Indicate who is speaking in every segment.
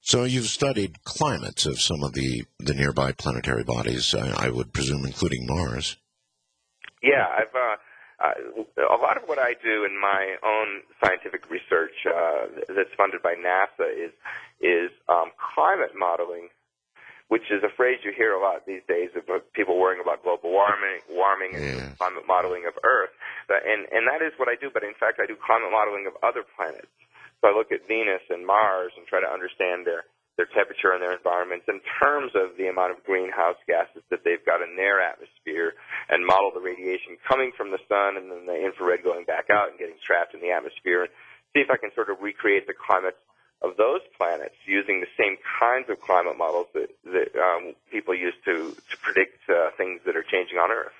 Speaker 1: So you've studied climates of some of the nearby planetary bodies, I would presume, including Mars.
Speaker 2: Yeah, a lot of what I do in my own scientific research that's funded by NASA is climate modeling, which is a phrase you hear a lot these days of people worrying about global warming and climate modeling of Earth. And that is what I do, but in fact I do climate modeling of other planets. So I look at Venus and Mars and try to understand their temperature and their environments in terms of the amount of greenhouse gases that they've got in their atmosphere, and model the radiation coming from the sun and then the infrared going back out and getting trapped in the atmosphere, and see if I can sort of recreate the climates of those planets using the same kinds of climate models that people use to predict things that are changing on Earth.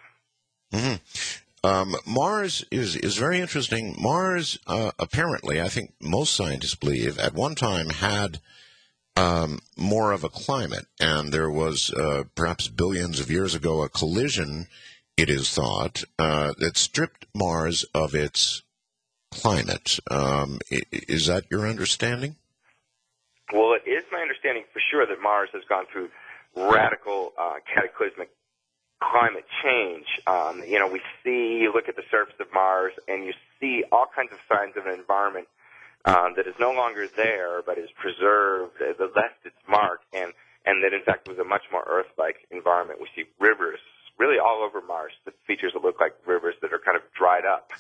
Speaker 1: Mars is very interesting. Mars, apparently, I think most scientists believe, at one time had more of a climate, and there was perhaps billions of years ago a collision, it is thought, that stripped Mars of its climate. Is that your understanding?
Speaker 2: Well, it is my understanding for sure that Mars has gone through radical cataclysmic climate change. You look at the surface of Mars and you see all kinds of signs of an environment that is no longer there but is preserved, that left its mark, and that in fact was a much more Earth-like environment. We see rivers really all over Mars, the features that look like rivers that are kind of dried up,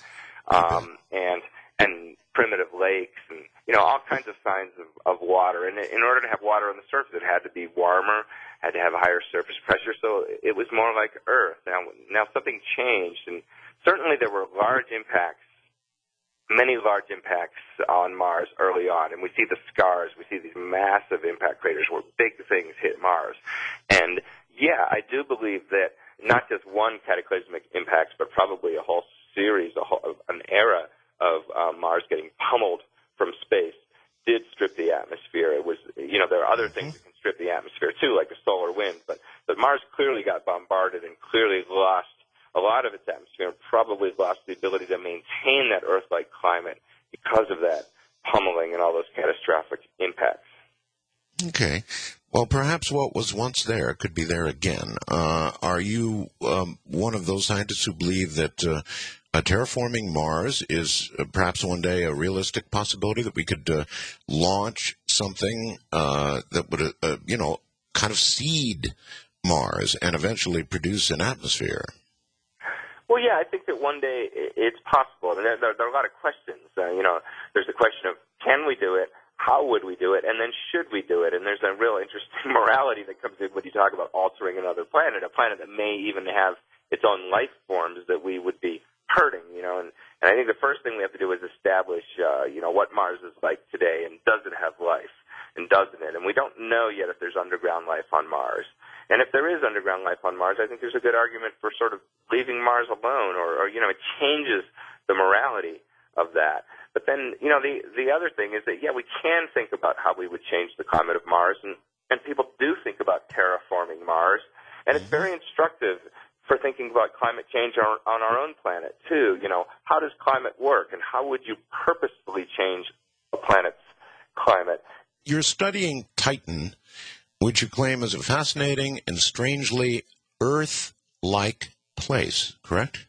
Speaker 2: and primitive lakes, and all kinds of signs of water. And in order to have water on the surface, it had to be warmer, had to have a higher surface pressure, so it was more like Earth. Now something changed, and certainly there were many large impacts on Mars early on, and we see the scars, we see these massive impact craters where big things hit Mars. And yeah, I do believe that not just one cataclysmic impact, but probably a whole series, an era of Mars getting pummeled from space did strip the atmosphere. It was, there are other things that can strip the atmosphere too, like the solar wind, but Mars clearly got bombarded and clearly lost a lot of its atmosphere, and probably lost the ability to maintain that Earth-like climate because of that pummeling and all those catastrophic impacts.
Speaker 1: Okay. Well, perhaps what was once there could be there again. Are you one of those scientists who believe that terraforming Mars is perhaps one day a realistic possibility, that we could launch something that would, kind of seed Mars and eventually produce an atmosphere?
Speaker 2: Well, yeah, I think that one day it's possible. I mean, there are a lot of questions. There's the question of, can we do it? How would we do it? And then should we do it? And there's a real interesting morality that comes in when you talk about altering another planet, a planet that may even have its own life forms that we would be hurting, And I think the first thing we have to do is establish, what Mars is like today, and does it have life, and doesn't it? And we don't know yet if there's underground life on Mars. And if there is underground life on Mars, I think there's a good argument for sort of leaving Mars alone, or it changes the morality of that. But then, the other thing is that, we can think about how we would change the climate of Mars, and people do think about terraforming Mars, and it's very instructive for thinking about climate change on our own planet, too. How does climate work, and how would you purposefully change a planet's climate?
Speaker 1: You're studying Titan, which you claim is a fascinating and strangely Earth-like place, correct?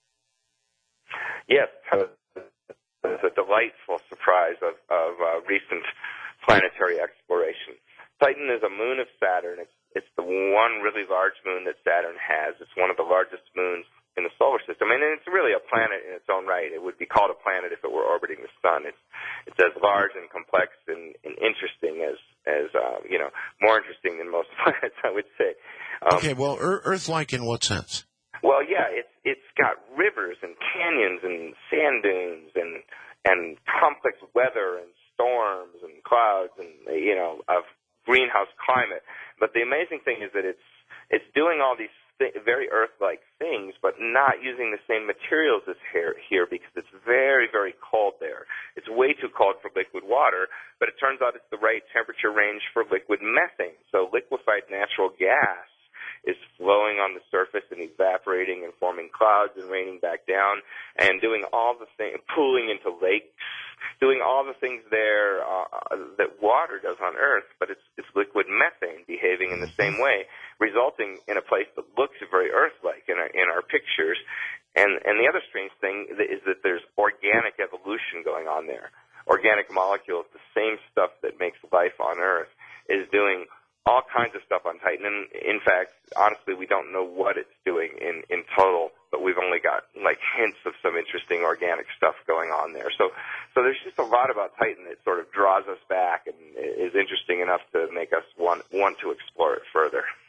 Speaker 2: Yes, it's a delightful surprise of recent planetary exploration. Titan is a moon of Saturn. It's the one really large moon that Saturn has. It's one of the largest moons in the solar system, and it's really a planet in its own right. It would be called a planet if it were orbiting the sun. It's as large and complex and interesting as more interesting than most planets, I would say.
Speaker 1: Okay, well, Earth-like in what sense?
Speaker 2: Well, yeah, it's got rivers and canyons and sand dunes and complex weather and storms and clouds and of greenhouse climate. But the amazing thing is that it's doing all these very Earth-like things, but not using the same materials as here because it's very, very cold there. It's way too cold for liquid water, but it turns out it's the right temperature range for liquid methane. So liquefied natural gas is flowing on the surface and evaporating and forming clouds and raining back down and doing all the things, pooling into lakes, doing all the things there that water does on Earth, but it's liquid methane behaving in the same way, resulting in a place that looks very Earth-like in our pictures. And the other strange thing is that there's organic evolution going on there. Organic molecules, the same stuff that makes life on Earth, is doing all kinds of stuff on Titan. And in fact, honestly, we don't know what it's doing in total, but we've only got like hints of some interesting organic stuff going on there. So there's just a lot about Titan that sort of draws us back and is interesting enough to make us want to explore it further.